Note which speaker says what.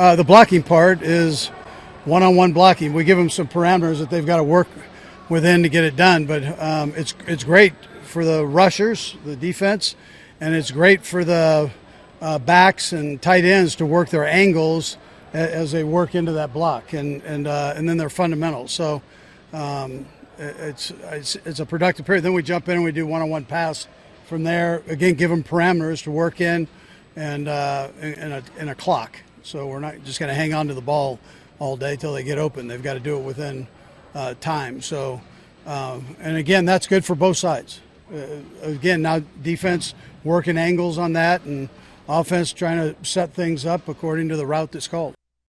Speaker 1: The blocking part is one-on-one blocking. We give them some parameters that they've got to work within to get it done, but it's great for the rushers, the defense, and it's great for the backs and tight ends to work their angles as they work into that block, and then their fundamentals. So it's a productive period. Then we jump in and we do one-on-one pass from there. Again, give them parameters to work in and in a clock. So we're not just going to hang on to the ball all day till they get open. They've got to do it within time. So and again, that's good for both sides. Again, now defense working angles on that, and offense trying to set things up according to the route that's called.